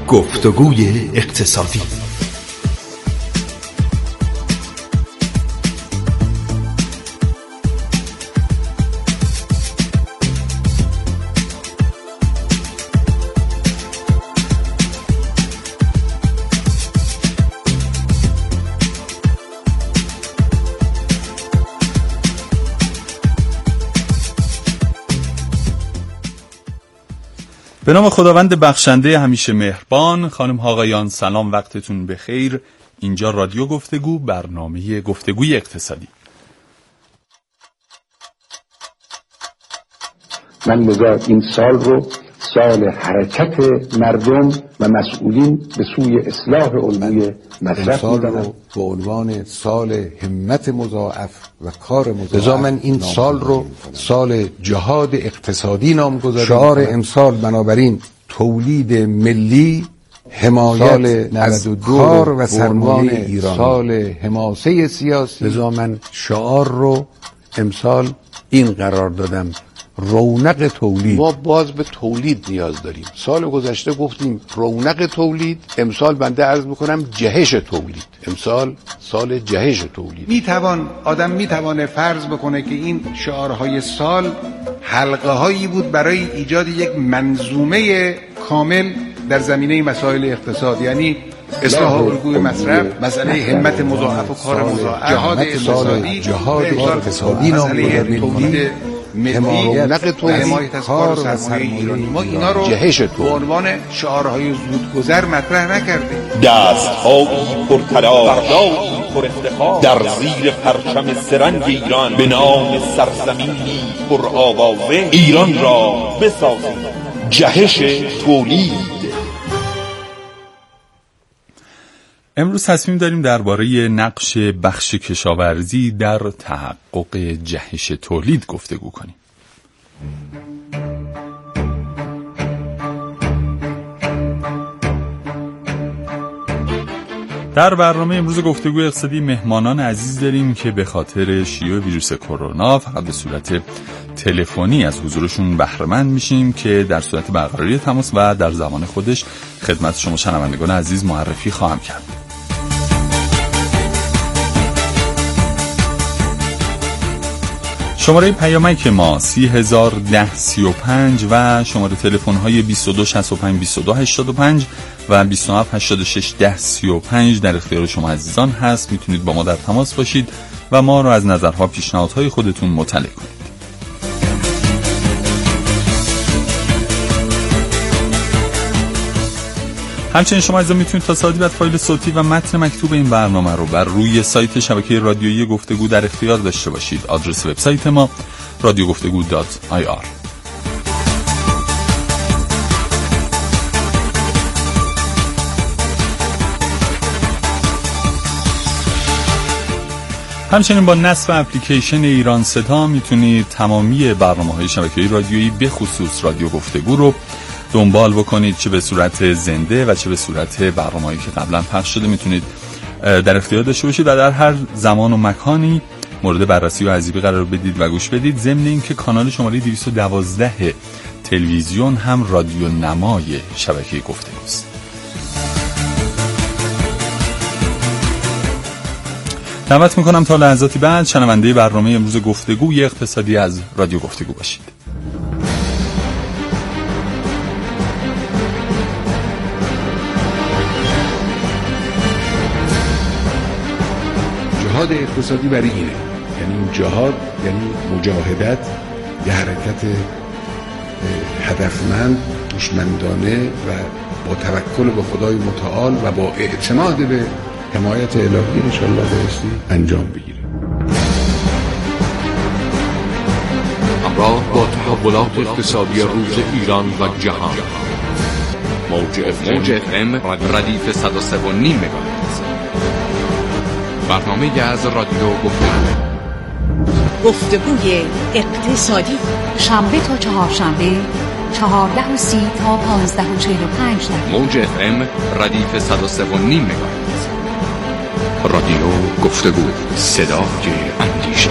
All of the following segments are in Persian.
گفتگوی اقتصادی. به نام خداوند بخشنده همیشه مهربان. خانم ها آقایان سلام، وقتتون بخیر. اینجا رادیو گفتگو، برنامه گفتگوی اقتصادی. من مزار این سال رو سال حرکت مردم و مسئولین به سوی اصلاح الگوی مصرف می‌دانم. به عنوان سال همت مضاعف و کار مضاعف، لذا من این سال رو سال جهاد اقتصادی نامگذاری. شعار امسال بنابراین تولید ملی، حمایت از کار و سرمایه ایران، سال حماسه سیاسی. لذا من شعار رو امسال این قرار دادم: رونق تولید. ما باز به تولید نیاز داریم. سال گذشته گفتیم رونق تولید، امسال بنده عرض میکنم جهش تولید. امسال سال جهش تولید. آدم میتوانه فرض بکنه که این شعارهای سال حلقه هایی بود برای ایجاد یک منظومه کامل در زمینه مسائل اقتصاد، یعنی اصلاح الگوی مصرف، مسئله همت مضاعف و کار مضاعف، جهاد اقتصادی، مسئله تولید حمایت از کار و سرمایه ایرانی. ما اینا رو به عنوان شعارهای زودگذر مطرح نکردیم. دست‌هایی پرطلا، بردایی پر افتخار در زیر پرچم سرنگ ایران، به نام سرزمینی پر آوازه ایران را بسازیم. جهش تولید. امروز تصمیم داریم درباره نقش بخش کشاورزی در تحقق جهش تولید گفتگو کنیم. در برنامه امروز گفتگوی اقتصادی مهمانان عزیز داریم که به خاطر شیوع ویروس کرونا فقط به صورت تلفنی از حضورشون بهره مند میشیم که در صورت برقراری تماس و در زمان خودش خدمت شما شنوندگان عزیز معرفی خواهم کرد. شماره پیامک ما 301035 و شماره تلفن های 2265 2285 و 27861035 در اختیار شما عزیزان هست. میتونید با ما در تماس باشید و ما رو از نظرها، پیشنهادهای خودتون مطلع کنید. همچنین شما عزیزان میتونید تصادیبت فایل صوتی و متن مکتوب این برنامه رو بر روی سایت شبکه رادیویی گفتگو در اختیار داشته باشید. آدرس وبسایت ما radiogoftegu.ir. همچنین با نصب اپلیکیشن ایران صدا میتونید تمامی برنامه‌های شبکه رادیویی به خصوص رادیو گفتگو رو دنبال بکنید، چه به صورت زنده و چه به صورت برنامه‌ای که قبلا پخش شده میتونید در اختیار داشته باشید و در هر زمان و مکانی مورد بررسی و ارزیابی قرار بدید و گوش بدید. ضمن اینکه کانال شماره 212 تلویزیون هم رادیو نمای شبکه گفتگوست. دعوت میکنم تا لحظاتی بعد شنونده برنامه امروز گفتگوی اقتصادی از رادیو گفتگو باشید. جهاد اقتصادی برای اینه، یعنی جهاد یعنی مجاهدت، یه حرکت هدفمند، هوشمندانه و با توکل به خدای متعال و با اعتماد به حمایت الهی انشالله بایستی انجام بگیره. همراه با تحولات اقتصادی روز ایران و جهان، موج FM ردیف 103.5 مگاهرتز. برنامه از رادیو گفتگوی اقتصادی، شنبه تا چهارشنبه 14:30 تا 15:45 موج FM ردیف 103.5 مگاهرتز. رادیو گفتگو، صدای اندیشه.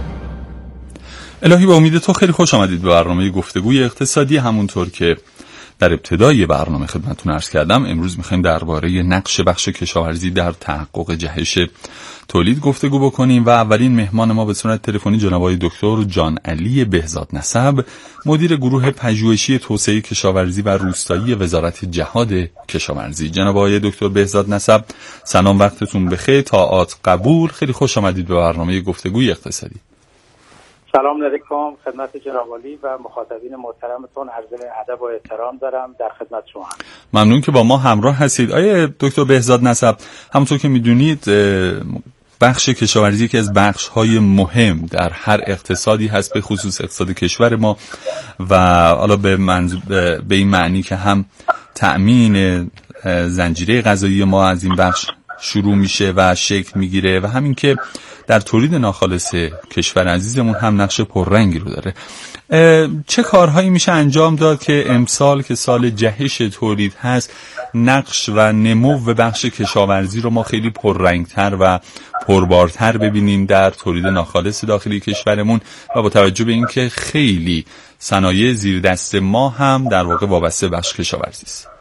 الهی به امید تو خیلی خوش آمدید به برنامه گفتگوی اقتصادی. همونطور که در ابتدای برنامه خدمتتون عرض کردم، امروز می‌خوایم درباره نقش بخش کشاورزی در تحقق جهش تولید گفتگو بکنیم و اولین مهمان ما به صورت تلفنی جناب آقای دکتر جان علی بهزاد نسب، مدیر گروه پژوهشی توسعه کشاورزی و روستایی وزارت جهاد کشاورزی. جناب آقای دکتر بهزاد نسب، سلام، وقتتون بخیر. طاعات قبول، خیلی خوش آمدید به برنامه گفتگوی اقتصادی. سلام علیکم خدمت جناب عالی و مخاطبین محترمتون، عرض ادب و احترام دارم در خدمت شما. ممنون که با ما همراه هستید. آقای دکتر بهزاد نسب، همونطور که میدونید بخش کشاورزی یکی از بخش‌های مهم در هر اقتصادی هست، به خصوص اقتصاد کشور ما، و حالا به این معنی که هم تأمین زنجیره غذایی ما از این بخش شروع میشه و شکل میگیره و همین که در تولید ناخالص کشور عزیزمون هم نقش پررنگی رو داره. چه کارهایی میشه انجام داد که امسال که سال جهش تولید هست، نقش و نمو بخش کشاورزی رو ما خیلی پررنگتر و پربارتر ببینیم در تولید ناخالص داخلی کشورمون، و با توجه به اینکه خیلی صنایع زیر دست ما هم در واقع وابسته بخش کشاورزی است؟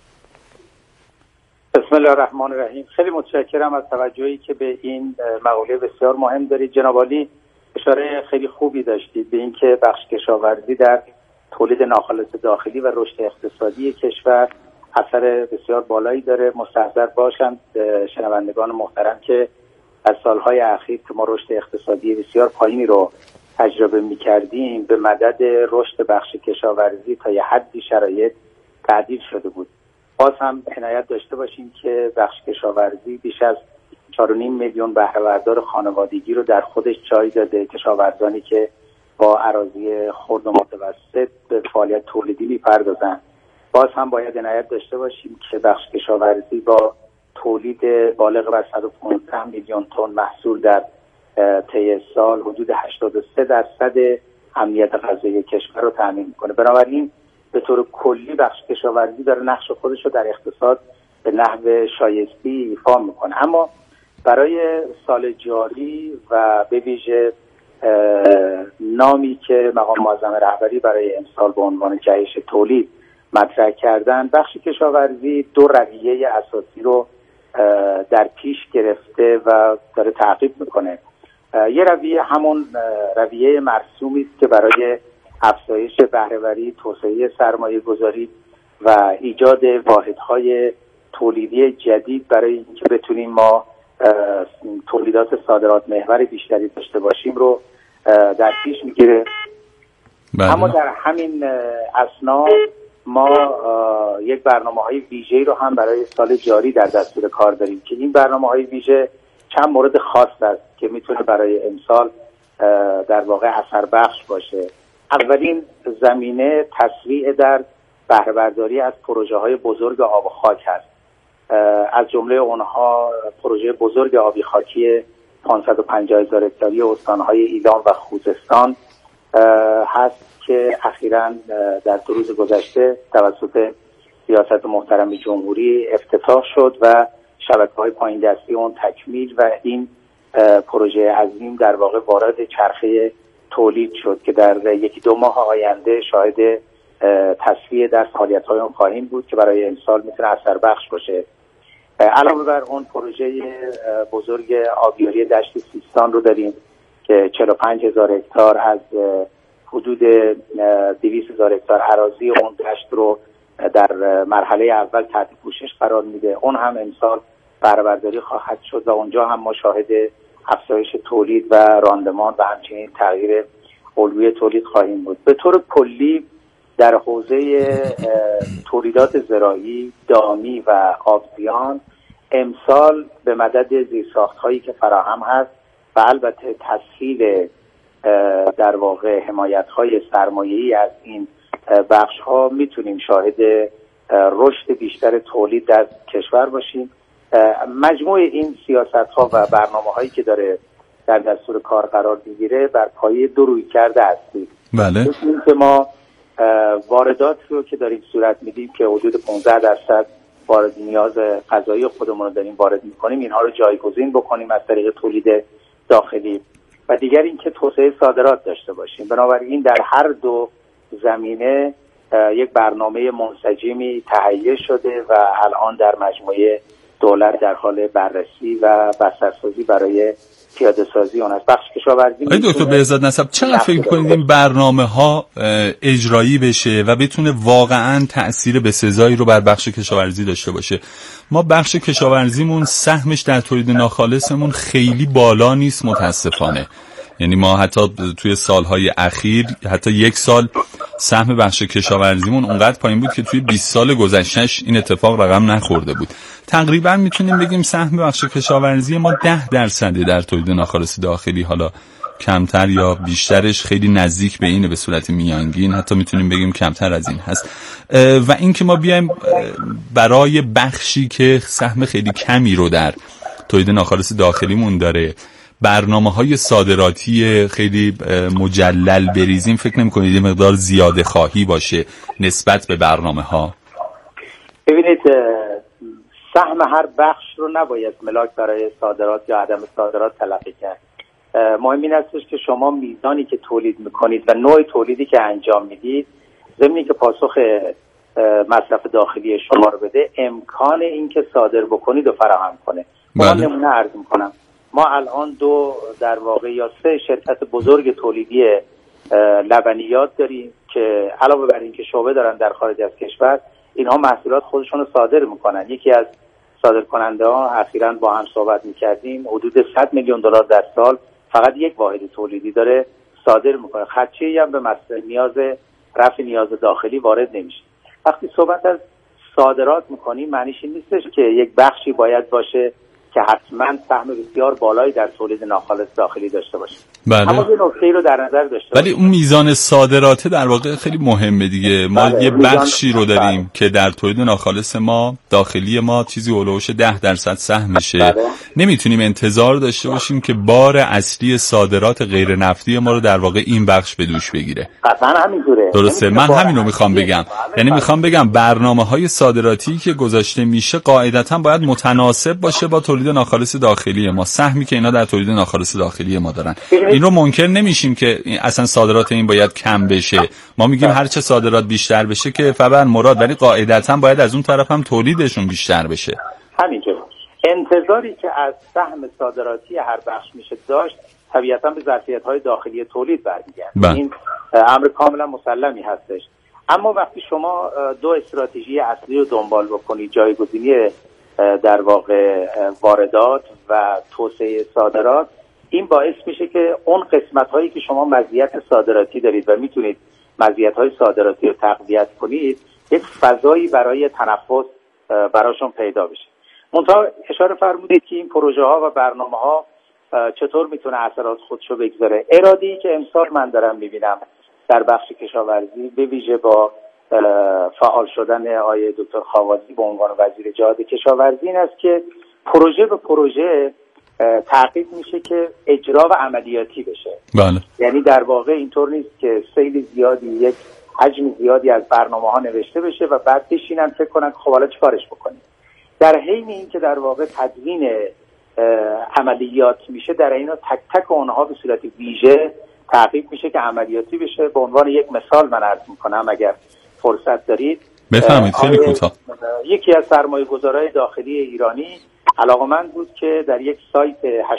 بسم الله الرحمن الرحیم. خیلی متشکرم از توجهی که به این مقوله بسیار مهم دارید. جناب عالی اشاره خیلی خوبی داشتید به اینکه بخش کشاورزی در تولید ناخالص داخلی و رشد اقتصادی کشور اثر بسیار بالایی داره. مستحضر باشند شنوندگان محترم که از سالهای اخیر که ما رشد اقتصادی بسیار پایینی رو تجربه می‌کردیم، به مدد رشد بخش کشاورزی تا یه حدی شرایط تعدیل شده بود. باز هم عنایت داشته باشیم که بخش کشاورزی بیش از 4.5 میلیون بهره بردار خانوادگی رو در خودش جای داده. کشاورزانی که با اراضی خرد و متوسط به فعالیت تولیدی می‌پردازند. باز هم باید عنایت داشته باشیم که بخش کشاورزی با تولید بالغ بر 115 میلیون تن محصول در طی سال حدود 83% امنیت غذایی کشور رو تامین می‌کنه. بنابراین به طور کلی بخش کشاورزی داره نقش خودش رو در اقتصاد به نحو شایسته ایفا میکنه. اما برای سال جاری و به ویژه نامی که مقام معظم رهبری برای امسال به عنوان جهش تولید مطرح کردن، بخش کشاورزی 2 رویه اساسی رو در پیش گرفته و داره تعقیب میکنه. یه رویه همون رویه مرسومی است که برای افزایش بهره‌وری، توسعه سرمایه گذاری و ایجاد واحدهای تولیدی جدید برای اینکه بتونیم ما تولیدات صادرات محور بیشتری داشته باشیم رو در پیش میگیره. اما در همین اثنا ما یک برنامه‌های ویژه‌ای رو هم برای سال جاری در دستور کار داریم که این برنامه‌های ویژه چند مورد خاص است که میتونه برای امسال در واقع اثر بخش باشه. اولین زمینه تسریع در بهره برداری از پروژه‌های بزرگ آب و خاک هست. از جمله اونها پروژه بزرگ آبی خاکی 550,000 هکتاری استان‌های ایلام و خوزستان هست که اخیراً در 2 روز گذشته توسط ریاست محترم جمهوری افتتاح شد و شبکه‌های پایین دستی اون تکمیل و این پروژه عظیم در واقع وارد چرخه تولید شد که در 1-2 ماه آینده شاهد تصفیه در فعالیت‌های اون خواهیم بود که برای امسال میتونه اثر بخش باشه. علاوه بر اون پروژه بزرگ آبیاری دشت سیستان رو داریم که 45,000 هکتار از حدود 200,000 هکتار اراضی اون دشت رو در مرحله اول تحت پوشش قرار میده. اون هم امسال بهره برداری خواهد شد و اونجا هم ما شاهد افزایش تولید و راندمان و همچنین تغییر الگوی تولید خواهیم بود. به طور کلی در حوزه تولیدات زراعی، دامی و آبزیان امسال به مدد زیرساخت‌هایی که فراهم هست و البته تسهیل در واقع حمایت‌های سرمایه‌ای از این بخش‌ها میتونیم شاهد رشد بیشتر تولید در کشور باشیم. مجموع این سیاست‌ها و برنامه‌هایی که داره در دستور کار قرار می‌گیره بر پایه 2 رویکرد هستی. بله. این که ما واردات رو که داریم صورت میدیم که حدود 15% وارد نیاز غذایی خودمون رو داریم وارد می‌کنیم، اینها رو جایگزین بکنیم از طریق تولید داخلی و دیگر این که توسعه صادرات داشته باشیم. بنابراین در هر 2 زمینه یک برنامه منسجمی تهیه شده و الان در مجموعه دولت در حال بررسی و بسترسازی برای پیاده سازی اون است. بخش کشاورزی دکتر بهزاد نسب چقدر فکر می‌کنید این برنامه‌ها اجرایی بشه و بتونه واقعاً تأثیر بسزایی رو بر بخش کشاورزی داشته باشه؟ ما بخش کشاورزیمون سهمش در تولید ناخالصمون خیلی بالا نیست متاسفانه. یعنی ما حتی توی سالهای اخیر، حتی یک سال سهم بخش کشاورزیمون اونقدر پایین بود که توی 20 سال گذشتهش این اتفاق رقم نخورده بود. تقریبا میتونیم بگیم سهم بخش کشاورزی ما 10% در تولید ناخالص داخلی، حالا کمتر یا بیشترش خیلی نزدیک به اینه به صورت میانگین، حتی میتونیم بگیم کمتر از این هست. و این که ما بیایم برای بخشی که سهم خیلی کمی رو در تولید ناخالص داخلیمون داره برنامه‌های صادراتی خیلی مجلل بریزیم، فکر نمی‌کنید یه مقدار زیاده خواهی باشه نسبت به برنامه‌ها؟ ببینید، سهم هر بخش رو نباید ملاک برای صادرات یا عدم صادرات تلقی کرد. مهم این استش که شما میزانی که تولید میکنید و نوع تولیدی که انجام میدید، ضمن که پاسخ مصرف داخلی شما رو بده، امکان این که صادر بکنید و فراهم کنه. من نمونه عرض میکنم. ما الان در واقع یا 3 شرکت بزرگ تولیدی لبنیات داریم که علاوه بر این که شعبه دارن در خارج از کشور، اینها محصولات خودشون رو صادر میکنن. یکی از صادرکننده ها اخیراً با هم صحبت میکردیم، حدود $100 میلیون در سال فقط یک واحد تولیدی داره صادر میکنه. خدشه‌ای هم به رفع نیاز داخلی وارد نمیشه. وقتی صحبت از صادرات میکنیم معنیش این نیستش که یک بخشی باید باشه که حتما سهم بسیار بالایی در تولید ناخالص داخلی داشته باشه. بله. اما یه نکته‌ای رو در نظر داشته ولی اون میزان صادرات در واقع خیلی مهمه دیگه. ما یه بخشی رو داریم که در تولید ناخالص ما داخلی ما چیزی اولوش 10% سهمشه. نمیتونیم انتظار داشته باشیم که بار اصلی صادرات غیر نفتی ما رو در واقع این بخش به دوش بگیره. قطعاً همینطوره. درسته، من همین رو میخوام بگم. یعنی میخوام بگم برنامه‌های صادراتی که گذاشته میشه قاعدتاً باید متناسب باشه با تولید ناخالص داخلی ما، سهمی که اینا در تولید ناخالص داخلی ما دارن. این رو منکر نمیشیم که اصلا صادرات این باید کم بشه. ما میگیم هر چه صادرات بیشتر بشه که فبر مراد، ولی قاعدتاً باید از اون طرف هم تولیدشون بیشتر بشه. همینطور. انتظاری که از سهم صادراتی هر بخش میشه داشت طبیعتاً به ظرفیت‌های داخلی تولید برمیگرده. این امر کاملا مسلمی هستش. اما وقتی شما 2 استراتژی اصلی رو دنبال بکنید، جایگزینی در واقع واردات و توسعه صادرات، این باعث میشه که اون قسمت هایی که شما مزیت صادراتی دارید و میتونید مزیت های صادراتی رو تقویت کنید، یک فضایی برای تنفس براشون پیدا بشه. منتها اشاره فرمودید که این پروژه ها و برنامه ها چطور میتونه اثرات خودشو بگذاره. اراده‌ای که امسال من دارم میبینم در بخش کشاورزی، به ویژه با فعال شدن آقای دکتر خاوازی به عنوان وزیر جهاد کشاورزی، این است که پروژه به پروژه تعقیب میشه که اجرا و عملیاتی بشه. بله. یعنی در واقع اینطور نیست که سیل زیادی، یک حجم زیادی از برنامه ها نوشته بشه و بعد بشینن فکر کنن خب حالا چیکارش بکنیم. در حین این که در واقع تدوین عملیات میشه، در اینا تک تک اونها به صورت ویژه تعقیب میشه که عملیاتی بشه. به عنوان یک مثال من عرض میکنم اگر فرصت دارید. بفرمایید، خیلی کوتاه. یکی از سرمایه‌گذارهای داخلی ایرانی علاقمند بود که در یک سایت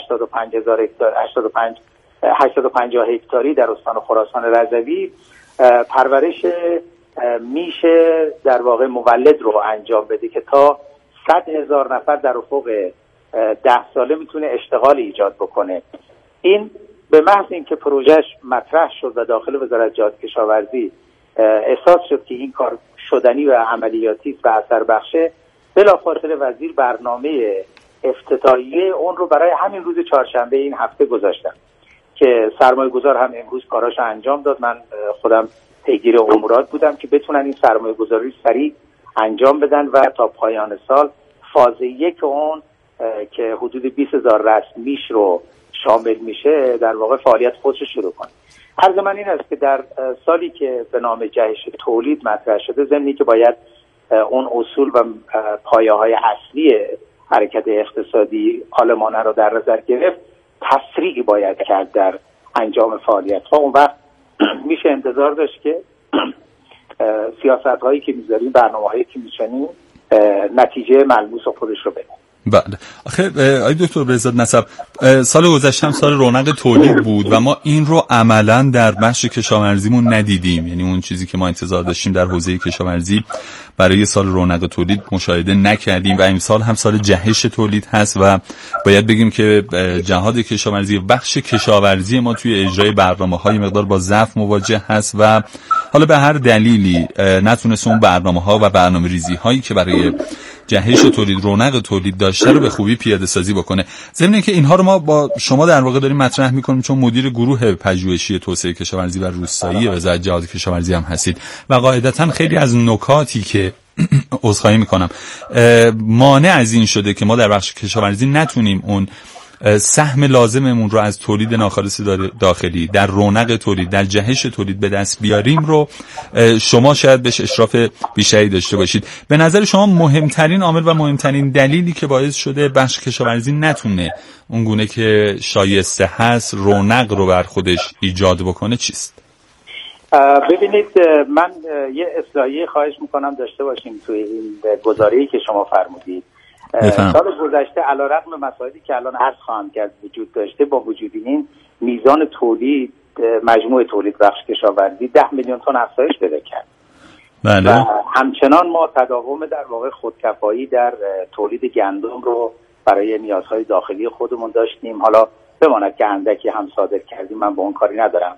850 هکتاری در استان خراسان رضوی پرورش میش در واقع مولد رو انجام بده که تا 100,000 نفر در افق 10 ساله میتونه اشتغال ایجاد بکنه. این به محض اینکه پروژهش مطرح شد و داخل وزارت جهاد کشاورزی احساس شد که این کار شدنی و عملیاتی است و اثر بخشه، بلافاصله وزیر برنامه افتتاحیه اون رو برای همین روز چهارشنبه این هفته گذاشتن که سرمایه‌گذار هم امروز کاراشو انجام داد. من خودم پیگیر امورات بودم که بتونن این سرمایه‌گذاری سریع انجام بدن و تا پایان سال فاز 1 اون که حدود 20,000 رسم میش رو شامل میشه در واقع فعالیت خودش رو شروع کنه. عرض من این است که در سالی که به نام جهش تولید مطرح شده، ضمنی که باید اون اصول و پایه‌های اصلی حرکت اقتصادی آلمانه رو در نظر گرفت، تسریع باید کرد در انجام فعالیت‌ها. اون وقت میشه انتظار داشت که سیاست هایی که میذاریم، برنامه هایی که میشنیم نتیجه ملموس خودش رو بده. بله. آخه آقای دکتر بهزاد نسب، سال گذشته هم سال رونق تولید بود و ما این رو عملا در بخش کشاورزیمون ندیدیم. یعنی اون چیزی که ما انتظار داشتیم در حوزه کشاورزی برای سال رونق تولید مشاهده نکردیم و امسال هم سال جهش تولید هست و باید بگیم که جهاد کشاورزی، بخش کشاورزی ما توی اجرای برنامه‌های مقدار با ضعف مواجه هست و حالا به هر دلیلی نتونست اون برنامه‌ها و برنامه‌ریزی هایی که برای جهش تولید، رونق تولید داشته رو به خوبی پیاده سازی بکنه. ضمن اینکه اینها رو ما با شما در واقع داریم مطرح می‌کنیم چون مدیر گروه پژوهشی توسعه کشاورزی و روستایی وزارت جهاد کشاورزی هم هستید و قاعدتاً خیلی از نکاتی که عذرخواهی می‌کنم مانع از این شده که ما در بخش کشاورزی نتونیم اون سهم لازممون رو از تولید ناخالص داخلی در رونق تولید، در جهش تولید به دست بیاریم رو شما شاید بهش اشراف بیشتری داشته باشید. به نظر شما مهمترین عامل و مهمترین دلیلی که باعث شده بخش کشاورزی نتونه اونگونه که شایسته هست رونق رو بر خودش ایجاد بکنه چیست؟ ببینید، من یه اصلاحیه خواهش میکنم داشته باشیم توی این گزاره‌ای که شما فرمودید. سال گذشته علیرغم مسائلی که الان عرض خواهم کرد وجود داشته، با وجود این میزان تولید، مجموع تولید بخش کشاورزی 10 میلیون تن افزایش پیدا کرد. بله. و همچنان ما تداوم در واقع خودکفایی در تولید گندم رو برای نیازهای داخلی خودمون داشتیم. حالا بماند که اندکی هم صادر کردیم، من با اون کاری ندارم.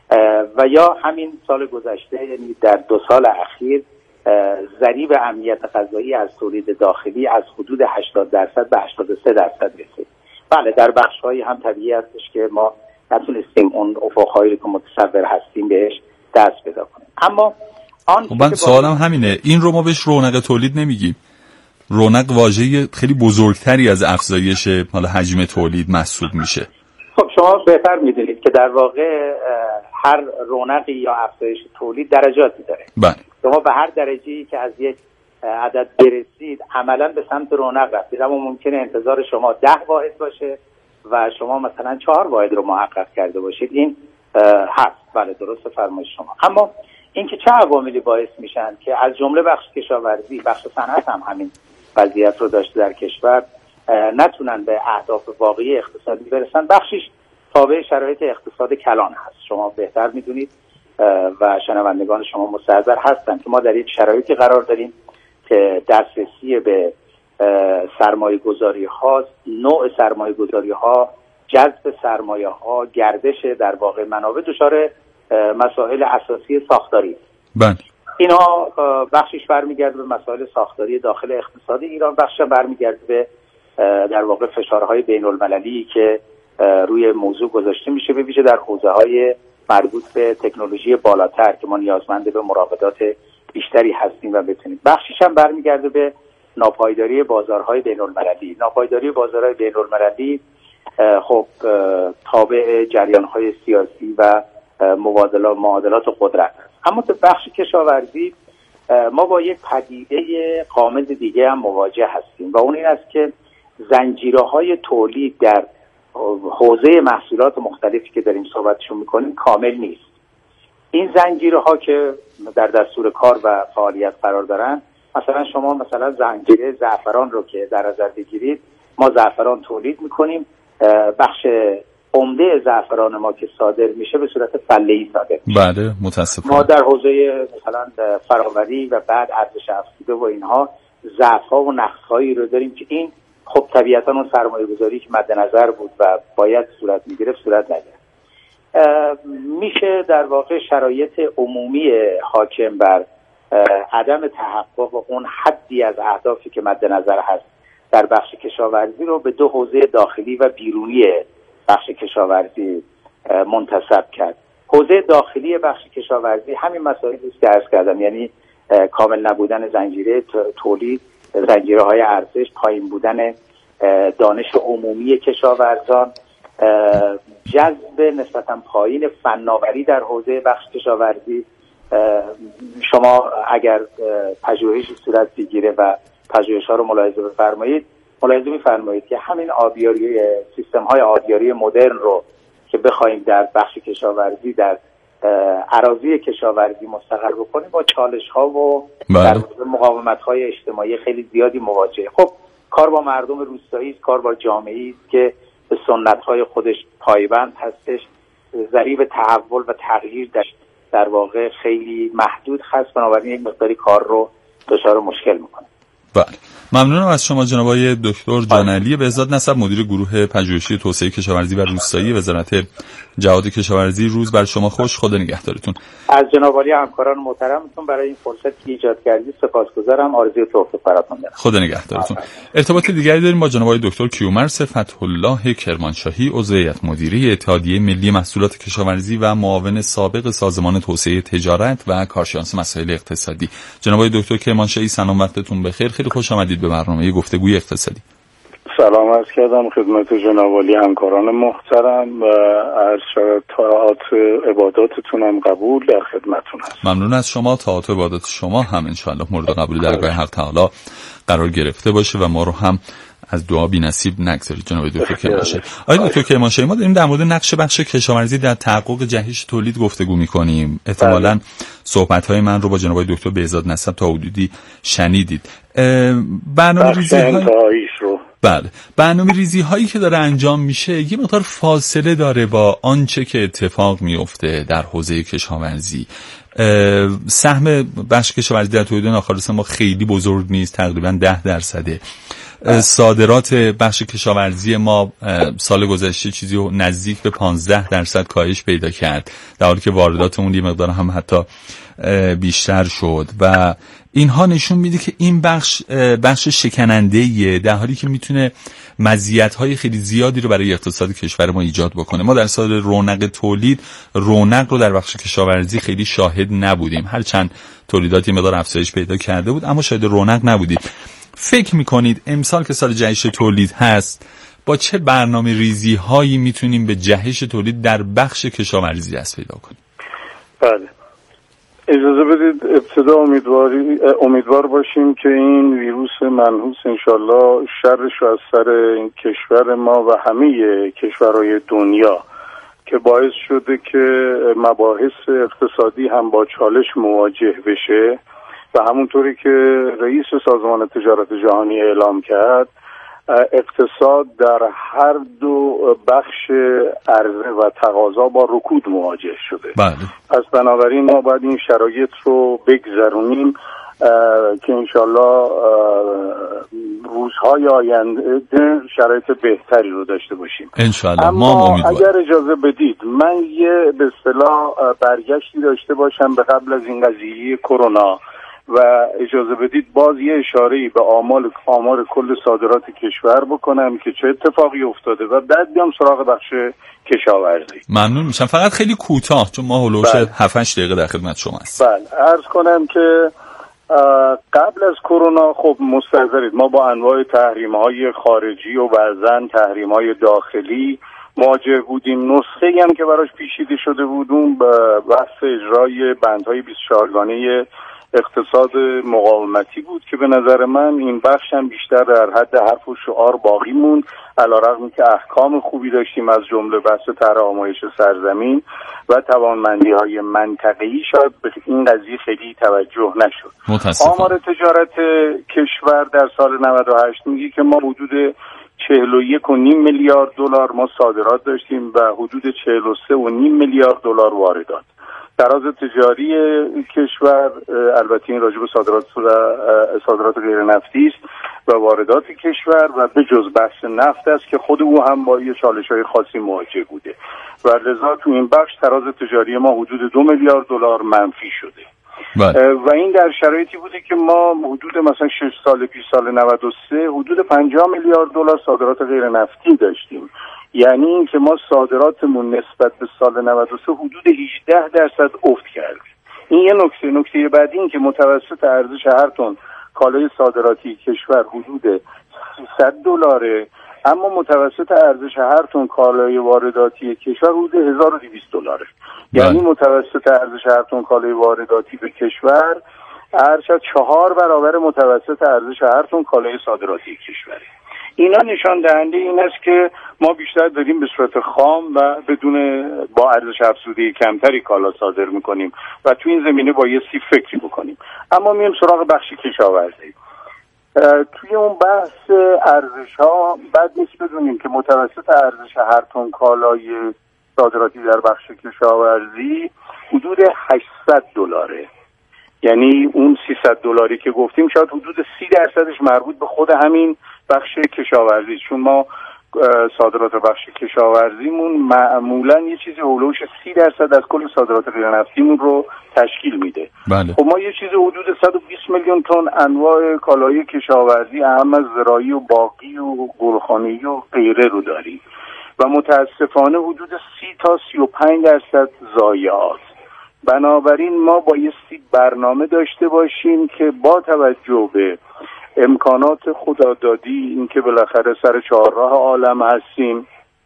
و یا همین سال گذشته، یعنی در 2 سال اخیر ضریب امنیت غذایی از تولید داخلی از حدود 80% به 83% رسید. بله، در بخش‌هایی هم طبیعی هستش که ما نتونستیم اون افق‌هایی که متصور هستیم بهش دست پیدا کنیم. اما من سوالم همینه، این رو ما بهش رونق تولید نمیگیم. رونق واژه خیلی بزرگتری از افزایش حالا حجم تولید محسوب میشه. خب شما بهتر میدونید که در واقع هر رونقی یا افزایش تولید درجاتی داره. بله. شما به هر درجه‌ای که از یک عدد برسید عملاً به سمت رونق رفتید، اما ممکنه انتظار شما 10 واحد باشه و شما مثلا 4 واحد رو محقق کرده باشید. این هست، بله درست فرمایش شما. اما اینکه چه عواملی باعث میشن که از جمله بخش کشاورزی، بخش صنعت هم همین وضعیت رو داشته در کشور، نتونن به اهداف واقعی اقتصادی برسن، بخشش تابع شرایط اقتصاد کلان هست. شما بهتر میدونید و شنوندگان شما مستحضر هستن که ما در یک شرایطی قرار داریم که دسترسی به سرمایه گذاری ها، نوع سرمایه گذاری ها، جذب سرمایه ها، گردش در واقع منابع دچار مسائل اساسی ساختاری. بله. اینا بخشش برمیگرده به مسائل ساختاری داخل اقتصاد ایران، بخشش برمیگرده به در واقع فشارهای بین المللی که روی موضوع گذاشته میشه، به ویژه در حوزه‌های مربوط به تکنولوژی بالاتر که ما نیازمند به مراودات بیشتری هستیم و بتونیم. بخشش هم برمیگرده به ناپایداری بازارهای بین المللی. ناپایداری بازارهای بین المللی خب تابع جریان‌های سیاسی و معادلات قدرت هست. اما تو بخش کشاورزی ما با یک پدیده غامض دیگه هم مواجه هستیم و اون این است که زنجیره‌های تولید در حوزه محصولات مختلفی که داریم صحبتشون میکنیم کامل نیست. این زنجیرها که در دستور کار و فعالیت قرار دارن، مثلا شما مثلا زنجیره زعفران رو که در نظر بگیرید، ما زعفران تولید میکنیم، بخش عمده زعفران ما که صادر میشه به صورت فله‌ای صادر میشه. بله، متاسفانه ما در حوزه مثلا فراوری و بعد ارزش افزوده و اینها ضعف‌ها و نقص‌هایی رو داریم که این خب طبیعتا اون سرمایه‌گذاری که مد نظر بود و باید صورت میگرفت صورت نگرفت. میشه در واقع شرایط عمومی حاکم بر عدم تحقق اون حدی از اهدافی که مد نظر هست در بخش کشاورزی رو به 2 حوزه داخلی و بیرونی بخش کشاورزی منتسب کرد. حوزه داخلی بخش کشاورزی همین مسائلی است که عرض کردم، یعنی کامل نبودن زنجیره تولید، زنجیره‌های ارزش، پایین بودن دانش عمومی کشاورزان، جذب نسبتاً پایین فناوری در حوزه بخش کشاورزی. شما اگر پژوهشی صورت بگیره و پژوهش‌ها رو ملاحظه می‌فرمایید که همین آبیاری، سیستم‌های آبیاری مدرن رو که بخوایم در بخش کشاورزی در اراضی کشاورزی مستقر بکنیم با چالش‌ها و در مقاومت‌های اجتماعی خیلی زیادی مواجهه. خب کار با مردم روستایی است، کار با جامعه‌ای است که به سنت‌های خودش پایبند هستش. ضریب تحول و تغییر در واقع خیلی محدود هست، بنابراین یک مقداری کار رو دچار مشکل میکنه. بله، ممنونم از شما جناب آقای دکتر جانعلی بهزاد نسب، مدیر گروه پژوهشی توسعه کشاورزی و روستایی وزارت جهاد کشاورزی. روز بر شما خوش، خدا نگهدارتون. از جناب عالی همکاران محترمتون برای این فرصت که ایجاد کردید سپاسگزارم. آرزوی توفیق براتون دارم. خدا نگهدارتون. ارتباط دیگری داریم با جناب آقای دکتر کیومرث فتح الله کرمانشاهی، عضو هیئت مدیره اتحادیه ملی محصولات کشاورزی و معاون سابق سازمان توسعه تجارت و کارشناس مسائل اقتصادی. جناب آقای دکتر کرمانشاهی سلام، وقتتون بخیر. خیلی خوش آمدید به برنامه گفتگوی اقتصادی. سلام عرض کردم خدمت جناب عالی همکاران محترم و عرض شود طاعات عباداتتون هم قبول در خدمتتون هست. ممنون از شما. طاعات و عبادات شما هم انشاءالله مورد قبول درگاه حق تعالی قرار گرفته باشه و ما رو هم از دعا بی نصیب نگذارید جناب دکتر کرمانشاهی. آقای دکتر کرمانشاهی، ما داریم در مورد نقش بخش کشاورزی در تحقق جهش تولید گفتگو می‌کنیم. احتمالاً صحبت‌های من رو با جناب دکتر بهزاد نسب تا حدودی شنیدید. برنامه‌ریزی هایی که داره انجام میشه یه مقدار فاصله داره با آنچه که اتفاق میفته در حوزه کشاورزی. سهم بخش کشاورزی در تولید ناخالص ما خیلی بزرگ نیست، تقریبا 10%. صادرات بخش کشاورزی ما سال گذشته چیزی نزدیک به 15% کاهش پیدا کرد، در حالی که وارداتمون یه مقدار هم حتی بیشتر شد و اینها نشون میده که این بخش شکننده‌ایه، در حالی که میتونه مزیت‌های خیلی زیادی رو برای اقتصاد کشور ما ایجاد بکنه. ما در سال رونق تولید رونق رو در بخش کشاورزی خیلی شاهد نبودیم، هرچند تولیداتی مقدار افزایش پیدا کرده بود اما شاهد رونق نبودیم. فکر میکنید امسال که سال جهش تولید هست با چه برنامه ریزی هایی میتونیم به جهش تولید در بخش کشاورزی دست پیدا کنیم؟ بله، اجازه بدید ابتدا امیدوار باشیم که این ویروس منحوس انشالله شرش رو از سر این کشور ما و همه کشورهای دنیا که باعث شده که مباحث اقتصادی هم با چالش مواجه بشه و همونطوری که رئیس سازمان تجارت جهانی اعلام کرد اقتصاد در هر دو بخش عرضه و تقاضا با رکود مواجه شده. بله. پس بنابراین ما باید این شرایط رو بگذرونیم که انشالله روزهای آینده شرایط بهتری رو داشته باشیم انشالله. اما اگر اجازه بدید من یه به اصطلاح برگشتی داشته باشم به قبل از این قضیه کرونا و اجازه بدید باز یه اشاره‌ای به آمار کل صادرات کشور بکنم که چه اتفاقی افتاده و بعد بیام سراغ بخش کشاورزی. ممنون میشم، فقط خیلی کوتاه چون ما هلوش 7-8 دقیقه در خدمت شما هستیم. بله، عرض کنم که قبل از کرونا خب مستحضرید ما با انواع تحریم‌های خارجی و بعضاً تحریم‌های داخلی مواجه بودیم. نسخه‌ای هم که براش پیچیده شده بودیم بحث اجرای بندهای 24 گانه اقتصاد مقاومتی بود که به نظر من این بخش هم بیشتر در حد حرف و شعار باقی موند، علیرغم که احکام خوبی داشتیم از جمله بحث طرح آمایش سرزمین و توانمندی‌های منطقه‌ای. شاید به این قضیه خیلی توجه نشد. آمار تجارت کشور در سال 98 میگه که ما حدود 41.5 میلیارد دلار ما صادرات داشتیم و حدود 43.5 میلیارد دلار واردات. تراز تجاری کشور البته این راجع به صادرات غیر نفتی است و واردات کشور و به جز بحث نفت است که خود او هم با یه چالش‌های خاصی مواجه بوده و لذا تو این بخش تراز تجاری ما حدود 2 میلیارد دلار منفی شده. و این در شرایطی بوده که ما حدود مثلا 6 سال پیش سال 93 حدود 50 میلیارد دلار صادرات غیر نفتی داشتیم. یعنی این که ما صادراتمون نسبت به سال 93 حدود 18% افت کرد. این یه نکته بعدی این که متوسط ارزش هر تن کالای صادراتی کشور حدود $300 اما متوسط ارزش هر تن کالای وارداتی کشور حدود $1200. یعنی متوسط ارزش هر تن کالای وارداتی به کشور ارزش 4 برابر متوسط ارزش هر تن کالای صادراتی کشوره. اینا نشان دهنده این است که ما بیشتر داریم به صورت خام و بدون با ارزش افزوده کمتری کالا صادر میکنیم و تو این زمینه بایستی فکری بکنیم. اما میایم سراغ بخش کشاورزی. توی اون بحث ارزش ها بعد نیست بدونیم که متوسط ارزش هر تن کالای صادراتی در بخش کشاورزی حدود $800. یعنی اون $300 که گفتیم شاید حدود 30% مربوط به خود همین بخش کشاورزی، چون ما صادرات بخش کشاورزیمون معمولا یه چیزی هولوش 30% از کل صادرات غیرنفتیمون رو تشکیل میده. بله. خب ما یه چیزی حدود 120 میلیون تن انواع کالای کشاورزی اهم از زراعی و باغی و گلخانه‌ای و غیره رو داریم و متاسفانه حدود 30 تا 35% ضایعات. بنابراین ما بایستی برنامه داشته باشیم که با توجه به امکانات خدادادی، اینکه بالاخره سر چهارراه عالم هستیم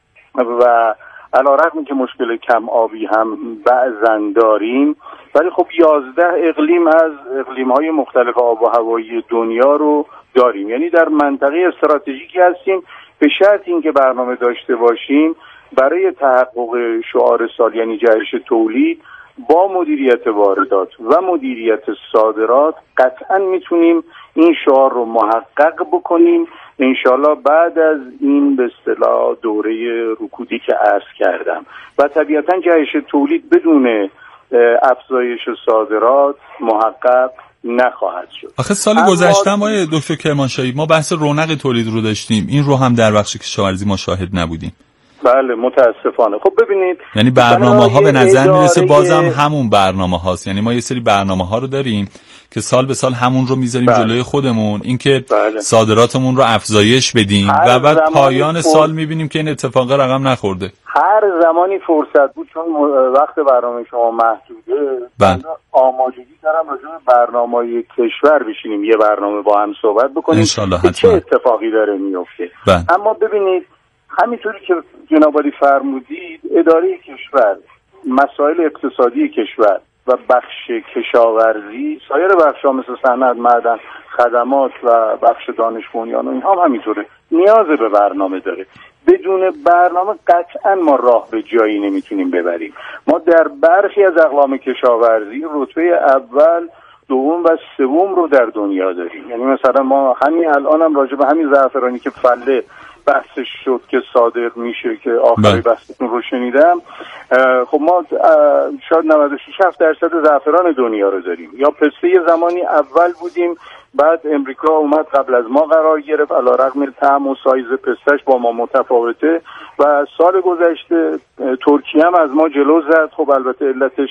و علیرغم که مشکل کم آبی هم بعضا داریم، ولی خب 11 اقلیم از اقلیم‌های مختلف آب و هوایی دنیا رو داریم، یعنی در منطقه استراتژیکی هستیم. به شرط اینکه برنامه داشته باشیم برای تحقق شعار سال یعنی جهش تولید با مدیریت واردات و مدیریت صادرات قطعا میتونیم این شعار رو محقق بکنیم انشالله بعد از این به اصطلاح دوره رکودی که عرض کردم. و طبیعتا جهش تولید بدون افزایش صادرات محقق نخواهد شد. آخه سال گذشته آقای دکتر کرمانشاهی ما بحث رونق تولید رو داشتیم، این رو هم در بخش کشاورزی ما شاهد نبودیم. بله متاسفانه. خب ببینید یعنی برنامه‌ها به نظر میرسه بازم همون برنامه هاست، یعنی ما یه سری برنامه ها رو داریم که سال به سال همون رو میذاریم جلوی خودمون، اینکه صادراتمون رو افزایش بدیم و بعد پایان سال میبینیم که این اتفاق رقم نخورده. هر زمانی فرصت بود، چون وقت برنامه شما محدوده، آمادگی دارم راجع به برنامه‌های کشور بشینیم یه برنامه با هم صحبت بکنیم که چه اتفاقی داره میفته. اما ببینید همینطوری که جناب عالی فرمودید، اداره کشور، مسائل اقتصادی کشور و بخش کشاورزی، سایر بخش‌ها مثل صنعت، معدن، خدمات و بخش دانش بنیان و اینها هم همینطوره، نیاز به برنامه داره. بدون برنامه قطعا ما راه به جایی نمیتونیم ببریم. ما در برخی از اقلام کشاورزی رتبه اول، دوم و سوم رو در دنیا داریم. یعنی مثلا ما همین الان هم راجع به همین زعفرانی که فله بحثش شد که صادر میشه که آخری بحثتون رو شنیدم، خب ما شاید 96% زعفران دنیا رو داریم. یا پسته زمانی اول بودیم، بعد امریکا اومد قبل از ما قرار گرفت، علیرغم طعم و سایز پستش با ما متفاوته و سال گذشته ترکیه هم از ما جلو زد. خب البته علتش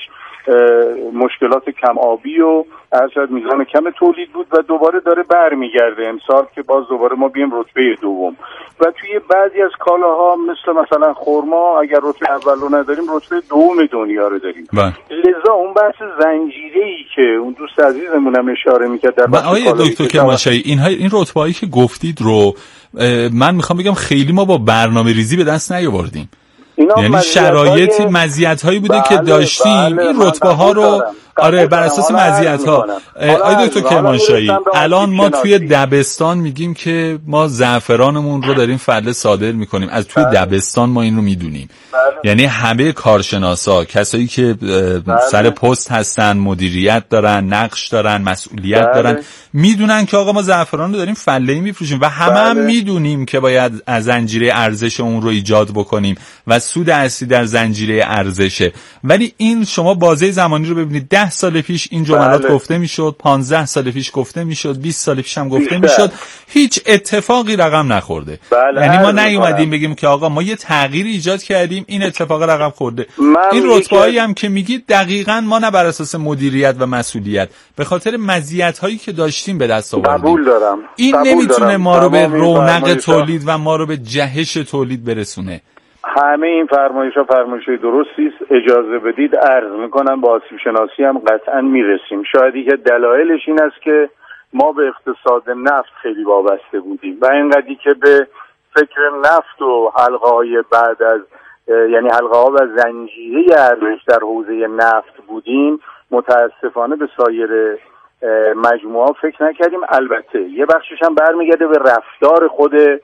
مشکلات کم آبی و ارشد میزان کم تولید بود و دوباره داره برمیگرده امسال که باز دوباره ما بیم رتبه دوم. و توی بعضی از کالاها مثلا خرما اگر رتبه اول رو نداریم رتبه دوم دنیا رو داریم. لذا اون بحث زنجیره‌ای که اون دوست عزیزمون هم اشاره می‌کرد در بحث آقای دکتر کرمانشاهی این رتبه‌ای که گفتید رو من میخوام بگم خیلی ما با برنامه‌ریزی به دست نیاوردیم. یعنی شرایطی مزیت‌هایی بوده که داشتیم این رتبه‌ها رو بر اساس مزیت‌ها. آقای دکتر کرمانشاهی الان ما توی دبستان میگیم که ما زعفرانمون رو داریم فله صادر میکنیم، از توی دبستان ما این رو میدونیم. یعنی همه کارشناسا، کسایی که سر پست هستن، مدیریت دارن، نقش دارن، مسئولیت دارن، میدونن که آقا ما زعفران رو داریم فله‌ای میفروشیم و هم میدونیم که باید از زنجیره ارزش اون رو ایجاد بکنیم و سود اصلی در زنجیره ارزشه. ولی این شما بازه زمانی رو ببینید، 10 سال پیش این جملات گفته میشد، 15 سال پیش گفته میشد، 20 سال پیش هم گفته میشد، هیچ اتفاقی رقم نخورده. یعنی ما نیومدیم بگیم که آقا ما یه تغییر ایجاد کردیم این اتفاق رقم خورده. این رتبه‌ای هم که میگید دقیقاً ما نه بر اساس مدیریت و مسئولیت، به خاطر مزیت‌هایی که داشتیم به دست آوردیم. قبول دارم. این نمیتونه ما رو به رونق تولید و ما رو به جهش تولید برسونه. همه این فرمایش‌ها فرمایش‌های درستی است. اجازه بدید عرض میکنم با آسیب شناسی هم قطعا میرسیم. شاید که دلایلش این است که ما به اقتصاد نفت خیلی وابسته بودیم و اینقدری که به فکر نفت و حلقه‌های بعد از یعنی حلقه‌ها و زنجیره ارزش در حوزه نفت بودیم، متاسفانه به سایر مجموعه فکر نکردیم. البته یه بخشش هم برمیگرده به رفتار خود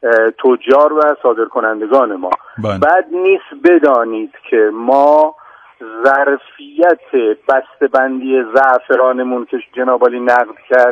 تجار و صادرکنندگان ما. بد نیست بدانید که ما ظرفیت بسته‌بندی زعفرانمون که جناب عالی نقد